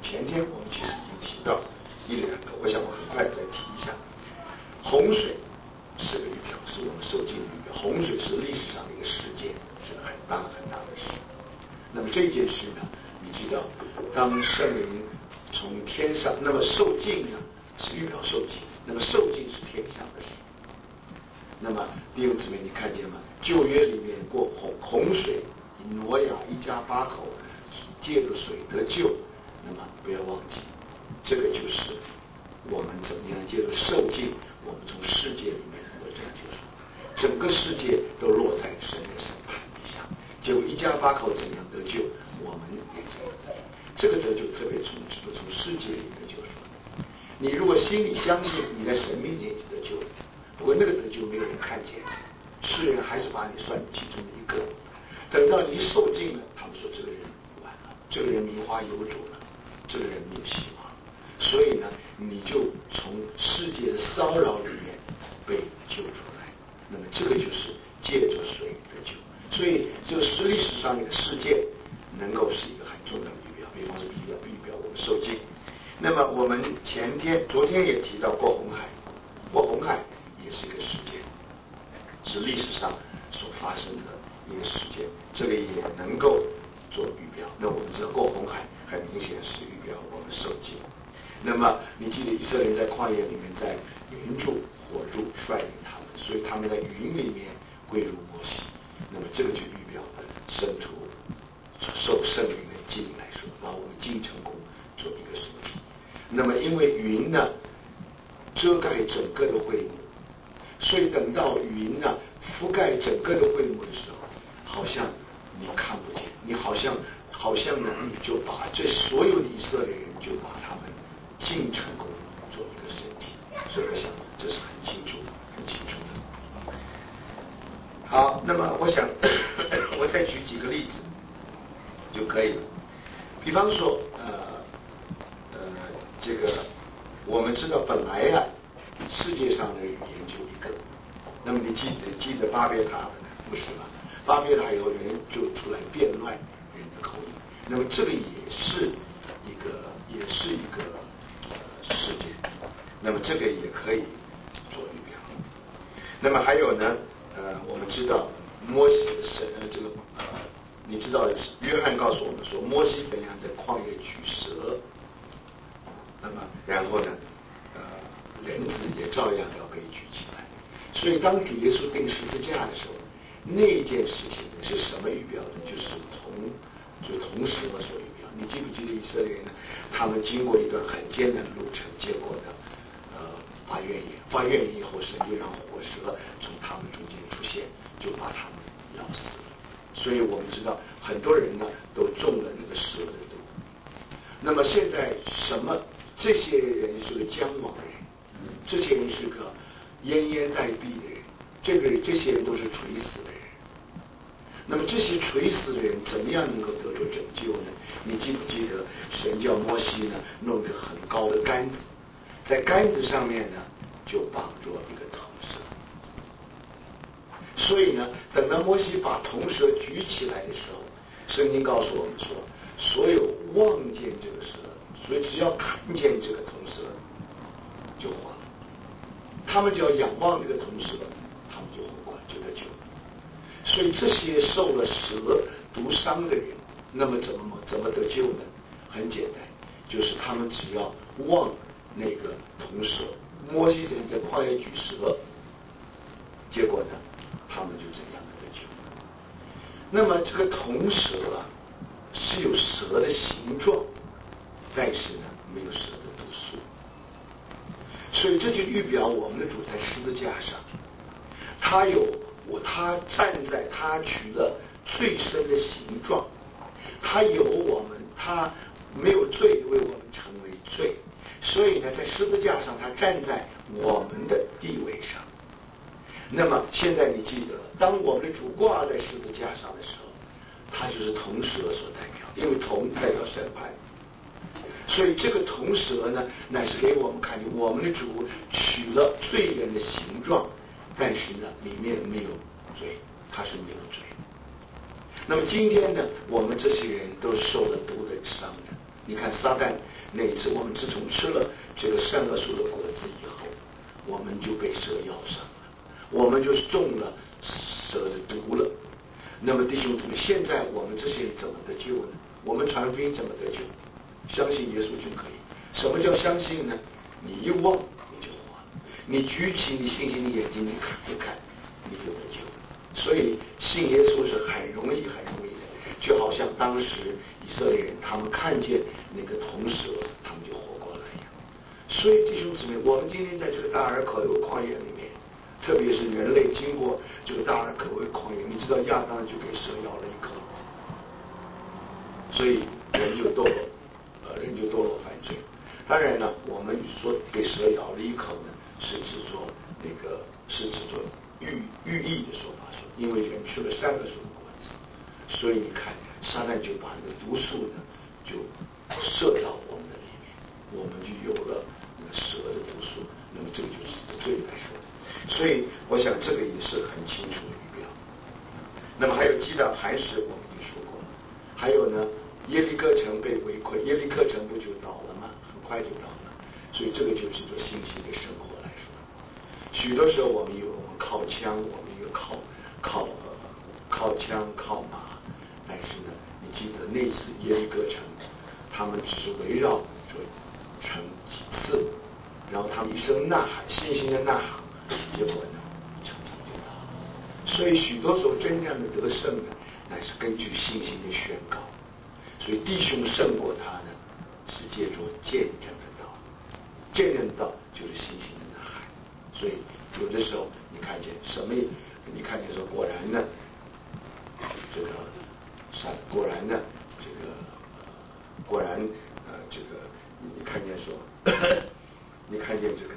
前天我们其实已经提到一两个，我想我很快再提一下。洪水是个预表，是我们受尽的预表。洪水是历史上的一个事件，是很大很大的事。那么这件事呢，你知道，当圣灵从天上，那么受尽呢是预表受尽，那么受尽是天上的事。那么弟兄姊妹，你看见吗？旧约里面过洪水，挪亚一家8口借着水得救，那么不要忘记，这个就是我们怎么样借着受尽，我们从世界里面得拯救出来，整个世界都落在神的审判底下。结果一家8口怎样得救，我们也这样得救。这个得救特别从世界里得救出来。你如果心里相信你在神面前得救，不过那个得救没有人看见，世人还是把你算其中的一个。等到你受尽了，他们说这个人完了，这个人名花有主了，这个人没有希望。所以呢，你就从世界的骚扰里面被救出来。那么这个就是借着水得救。所以这个历史上一个事件能够是一个很重要的预表，比方说预表我们受尽。那么我们昨天也提到过红海，过红海也是一个事件，是历史上所发生的一个事件，这个也能够做预表。那我们知道过红海很明显是预表我们受尽。那么你记得以色列人在旷野里面，在云柱火柱率领他们，所以他们在云里面归入摩西。那么这个就预表了圣徒受圣灵的浸来说，把我们进城宫做一个实体。那么因为云呢遮盖整个的会幕，所以等到云呢覆盖整个的会幕的时候，好像你看不见，你好像呢你就把这所有的以色列人就把他们进城宫做一个身体。所以我想这是很清楚的。好，那么我想我再举几个例子就可以了。比方说这个我们知道本来啊世界上的语言就一个，那么你记得巴别塔不是吗？巴别塔有人就出来变乱人的口音，那么这个也是一个事件，那么这个也可以做预表。那么还有呢我们知道摩西的你知道约翰告诉我们说摩西怎样在旷野举蛇，那么然后呢人子也照样要被举起来。所以当主耶稣钉十字架的时候，那件事情是什么预表呢？就是铜蛇所预表。你记不记得以色列人呢？他们经过一段很艰难的路程，结果呢发怨言以后，神就让火蛇从他们中间出现，就把他们咬死了。所以我们知道很多人呢都中了那个蛇的毒。那么现在这些人是个将亡人，这些人是个奄奄待毙的人，这些人都是垂死的人。那么这些垂死的人怎么样能够得着拯救呢？你记不记得神叫摩西呢弄个很高的杆子，在杆子上面呢就绑着一个铜蛇。所以呢等到摩西把铜蛇举起来的时候，圣经告诉我们说，所有望见这个蛇，所以只要看见这个铜蛇就活了，他们只要仰望这个铜蛇，他们就活了，就得救了。所以这些受了蛇毒伤的人，那么怎么得救呢？很简单，就是他们只要望那个铜蛇，摩西在旷野举蛇，结果呢他们就这样的得救。那么这个铜蛇是有蛇的形状，但是呢没有蛇的毒素，所以这就预表我们的主在十字架上，他取了最深的形状，他没有罪为我们成为罪，所以呢在十字架上他站在我们的地位上。那么现在你记得，当我们的主挂在十字架上的时候，他就是铜蛇所代表，因为铜代表审判，所以这个铜蛇呢乃是给我们看见我们的主取了罪人的形状，但是呢里面没有罪，他是没有罪。那么今天呢我们这些人都受了毒的伤的， 你看撒旦那一次，我们自从吃了这个善恶树的果子以后，我们就被蛇咬伤了，我们就是中了蛇的毒了。那么弟兄姊妹，现在我们这些人怎么得救呢？我们传福音怎么得救？相信耶稣就可以。什么叫相信呢？你一望你就活了，你举起你信心的眼睛，你看一看，你就得救。所以信耶稣是很容易很容易的，就好像当时以色列人他们看见那个铜蛇，他们就活过来一样。所以弟兄姊妹，我们今天在这个大而可畏旷野里面，特别是人类经过这个大而可畏旷野，你知道亚当就给蛇咬了一口，所以人就堕落犯罪。当然了，我们说给蛇咬了一口呢，是指作寓意的说法，说因为人吃了善恶树的果子，所以你看撒旦就把那个毒素呢就射到我们的里面，我们就有了那个蛇的毒素，那么这个就是罪来说的。所以我想这个也是很清楚的预表。那么还有击打磐石，我们已经说过了。还有呢，耶利哥城被围困，耶利哥城不就倒了吗？很快就倒了。所以这个就是做信息的生活来说。许多时候我们靠枪，我们有靠枪靠马，但是呢，你记得那次耶利哥城，他们只是围绕着城几次，然后他们一声呐喊，信心的呐喊，结果呢，城就倒了。所以许多时候真正的得胜呢，乃是根据信心的宣告。所以弟兄胜过他呢，是借着见证的道，见证的道就是信心的呐喊。所以有的时候你看见什么？你看见说果然呢，这个你看见说，你看见这个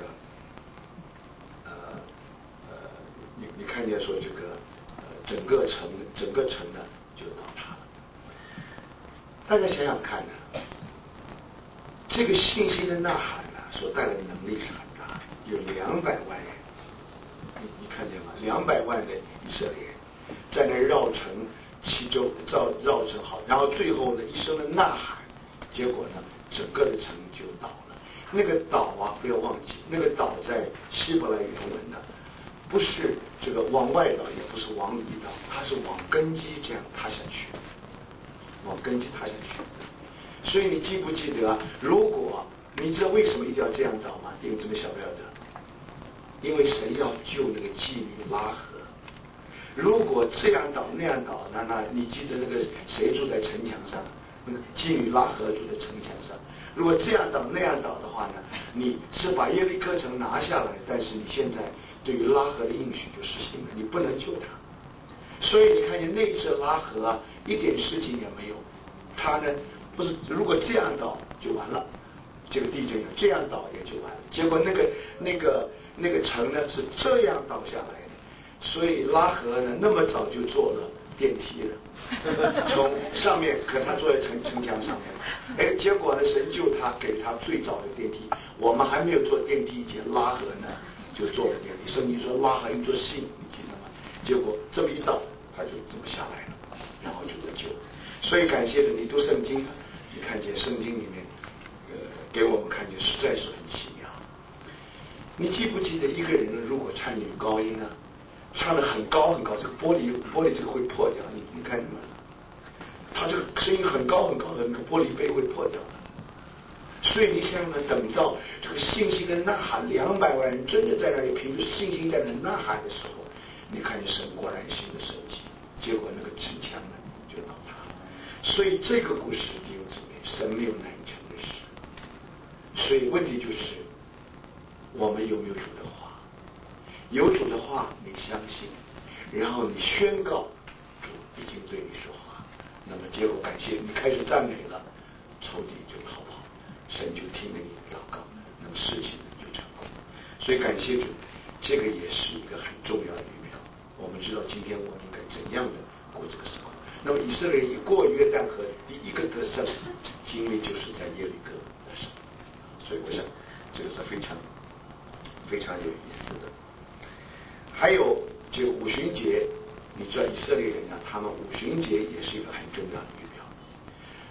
你看见说这个整个城呢就倒塌了。大家想想看呢，这个信心的呐喊呢所带来的能力是很大的，有200万人，你看见吗？200万的以色列人在那绕城七周绕城好，然后最后呢一声的呐喊，结果呢整个的城就倒了。那个倒啊，不要忘记，那个倒在希伯来原文呢，不是这个往外倒，也不是往里倒，它是往根基这样塌下去，往根基塌下去。所以你记不记得啊？如果你知道为什么一定要这样倒吗？弟兄姊妹晓不晓得？因为神要救那个妓女拉合。如果这样倒那样倒，那你记得那个谁住在城墙上？那个妓女拉合住在城墙上。如果这样倒那样倒的话呢，你是把耶利哥城拿下来，但是你现在对于拉合的应许就实行了，你不能救他。所以你看见那次拉合啊，一点事情也没有。他呢不是，如果这样倒就完了，这个地震这样倒也就完了。结果那个城呢是这样倒下来的，所以拉合呢那么早就做了电梯了，从上面可他坐在城墙上面，结果呢神救他，给他最早的电梯。我们还没有坐电梯以前，拉合呢就坐了电梯。圣经说拉合一座信，你记得吗？结果这么一倒，他就这么下来了，然后就得救。所以感谢的，你读圣经，你看见圣经里面，给我们看见实在是很奇妙。你记不记得一个人如果唱女高音呢，唱得很高很高，这个玻璃这个会破掉，你看见吗？他这个声音很高很高的那个玻璃杯会破掉的。所以你想想，等到这个信心的呐喊，200万人真的在那里凭着信心在那呐喊的时候，你看见神果然行了神迹，结果那个城墙呢就倒塌了。所以这个故事弟兄姊妹，神没有难成的事。所以问题就是我们有没有主的话？有主的话你相信，然后你宣告主已经对你说话，那么结果感谢你开始赞美了，仇敌就逃跑，神就听了你的祷告，那么事情就成功。所以感谢主，这个也是一个很重要的预表。我们知道今天我们应该怎样的过这个生活。那么以色列人一过约旦河，第一个得胜经历就是在耶利哥得胜。所以我想这个是非常非常有意思的。还有这个五旬节，你知道以色列人呢，他们五旬节也是一个很重要的预表。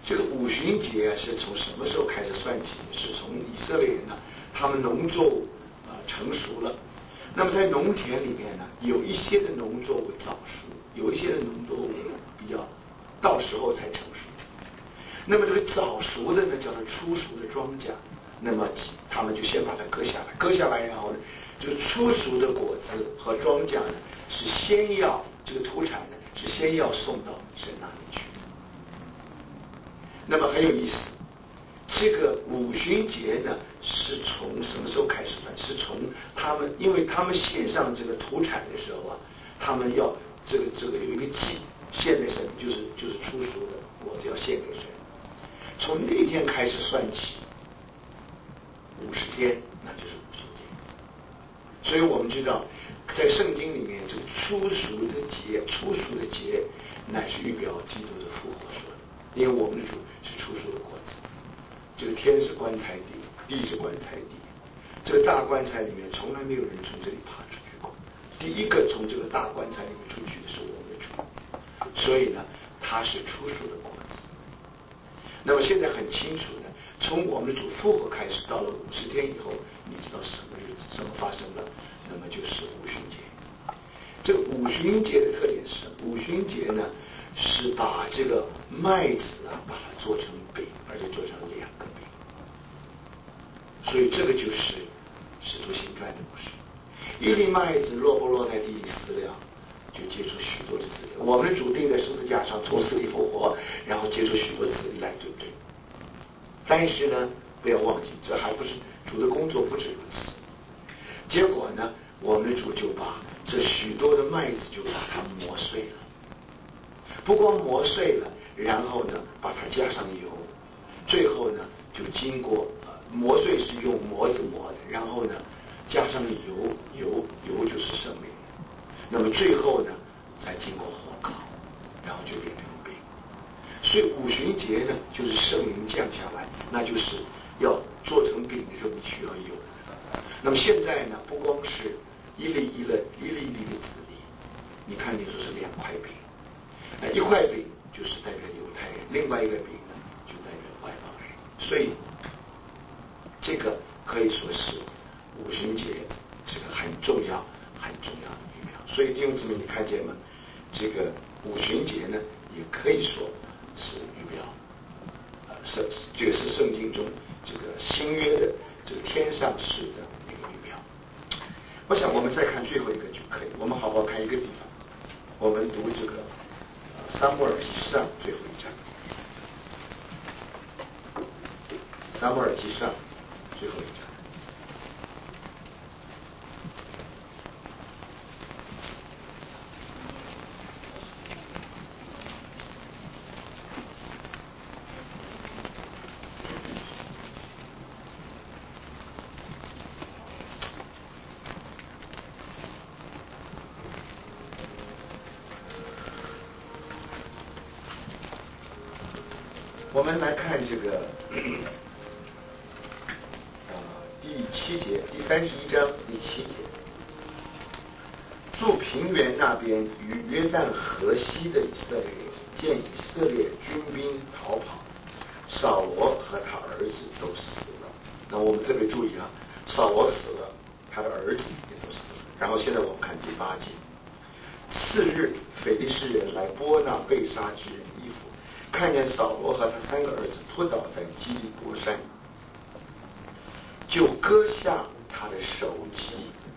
这个五旬节啊是从什么时候开始算起？是从以色列人呢，他们农作物成熟了。那么在农田里面呢，有一些的农作物早熟，有一些的农作物比较到时候才成熟。那么这个早熟的呢，叫做初熟的庄稼。那么他们就先把它割下来，割下来，然后呢，这个初熟的果子和庄稼呢，是先要这个土产呢，是先要送到神那里去。那么很有意思，这个五旬节呢，是从什么时候开始算？是从他们，因为他们献上这个土产的时候啊，他们要这个有一个祭献给神，就是初熟的果子要献给神。从那天开始算起，50天，那就是五旬节。所以我们知道，在圣经里面，这个初熟的节，乃是预表基督的复活说的。因为我们的主是初熟的果子，这个天是棺材地，地是棺材地，这个大棺材里面从来没有人从这里爬出去过。第一个从这个大棺材里面出去的是我们的主，所以呢，他是初熟的果子。那么现在很清楚呢，从我们的主复活开始，到了50天以后，你知道是什么日子，什么发生了？那么就是五旬节。这个五旬节的特点是，五旬节呢是把这个麦子啊，把它做成饼，而且做成2个饼。所以这个就是使徒行传的故事。一粒麦子落不落在地里死了，就结出许多的子粒。我们的主钉在十字架上从死里复活，然后结出许多子粒来，对不对？但是呢，不要忘记，这还不是主的工作，不止如此。结果呢，我们的主就把这许多的麦子就把它磨碎了。不光磨碎了，然后呢，把它加上油，最后呢，就经过磨碎是用磨子磨的，然后呢，加上油就是生命。那么最后呢，再经过火烤，然后就变成饼。所以五旬节呢，就是圣灵降下来，那就是要做成饼的时候，你需要油。那么现在呢，不光是一粒一粒的子粒，你看你说是2块饼。一块饼就是代表犹太人，另外一个饼呢就代表外邦人，所以这个可以说是五旬节这个很重要的预表。所以弟兄姊妹，你看见吗？这个五旬节呢，也可以说是预表，这个是圣经中这个新约的这个天上式的一个预表。我想我们再看最后一个就可以，我们好好看一个地方，我们读这个撒母耳记上最后一章，撒母耳记上最后一章。我们来看这个第7节，第31章第7节，住平原那边与约旦河西的以色列人见以色列军兵逃跑，扫罗和他儿子都死了。那我们特别注意啊，扫罗死了，他的儿子也都死了。然后现在我们看第8节，次日腓利士人来剥那被杀之人衣服，看见扫罗和他3个儿子扑倒在基利伯山，就割下他的首级，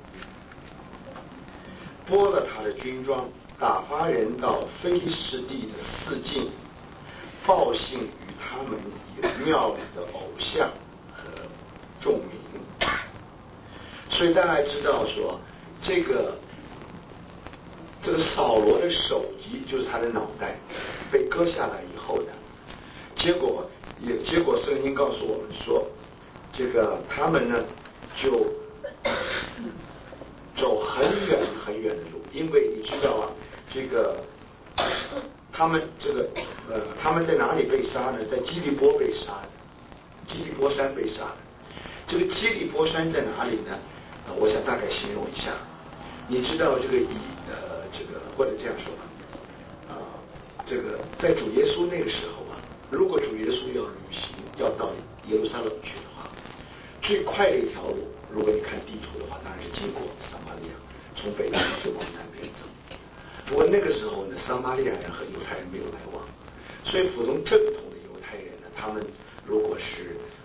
剥了他的军装，打发人到非利士地的四境，报信与他们以庙里的偶像和众民。所以大家知道说，这个扫罗的首级就是他的脑袋被割下来以后呢，结果圣经告诉我们说，这个他们呢就走很远的路，因为你知道啊，这个他们在哪里被杀呢？在基利波被杀的，基利波山被杀的。这个基利波山在哪里呢？我想大概形容一下。你知道这个或者这样说吧，这个在主耶稣那个时候啊， 如果主耶稣要旅行，要到耶路撒冷去的话，最快的一条路，如果你看地图的话，当然是经过撒玛利亚，从北边走往南边走。不过那个时候呢，撒玛利亚人和犹太人没有来往，所以普通正统的犹太人呢，他们如果是